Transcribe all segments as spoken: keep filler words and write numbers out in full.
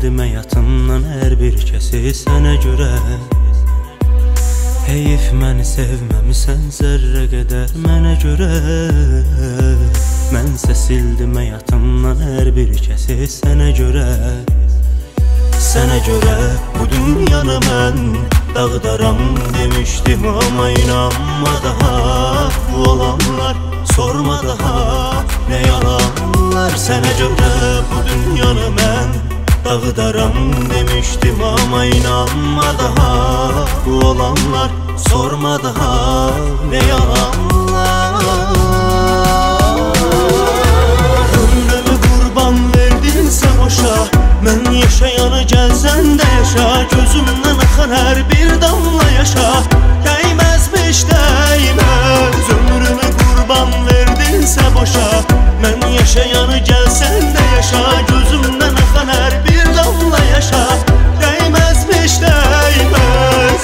sildim həyatımdan hər bir kəsi sənə görə. Heyif məni sevməmisən zərrə qədər mənə görə. Mənsə sildim həyatımdan hər bir kəsi sənə görə. Sənə görə bu dünyanı mən dağıdaram demişdim, amma inanma daha. Bu olanlar sorma daha, nə yalanlar. Sənə görə bu dünyanı mən dağıdaram demişdim, amma inanma daha. Bu olanlar sorma daha, nə yalanlar. Ömrümü qurban verdinsə boşa, mən yaşayanı gəlsən də yaşa. Gözümdən axan hər bir damla yaşa, dəyməzmiş dəyməz. Ömrümü qurban verdinsə boşa, mən yaşayanı gəlsən də yaşa. Gözümdən axan hər bir damla yaşa, dəyməzmiş dəyməz.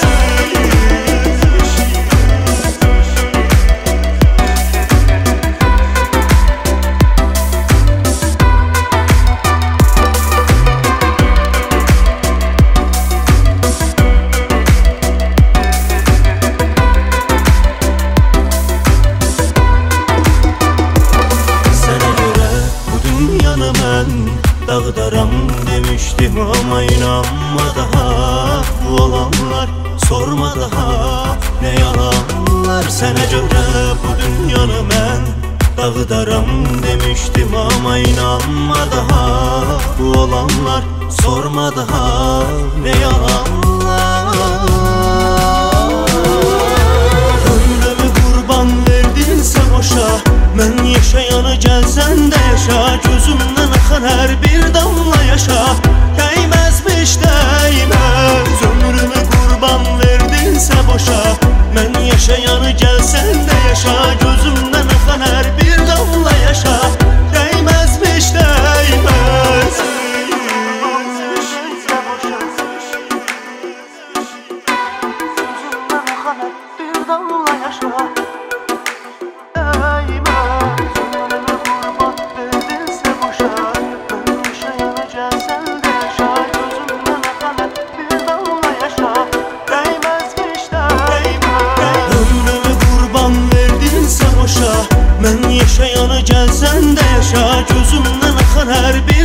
Dağıdaram demişdim, amma inanma daha. Bu olanlar sorma daha, nə yalanlar. Sənə görə bu dünyanı mən dağıdaram demişdim, amma inanma daha. Bu olanlar sorma daha, nə yalanlar. Ömrümü qurban verdinsə boşa, mən yaşayanı gəlsən də yaşa. Gözümdən axan hər bir damla yaşa, dəyməzmiş dəyməz. Ömrümü qurban verdinsə boşa, mən yaşayanı gəlsən də yaşa. Gözümdən axan hər bir damla yaşa, dəyməzmiş dəyməz. Gözümdən axan hər bir damla yaşa, mən yaşayanı gəlsən də yaşa. Gözümdən axan hər bir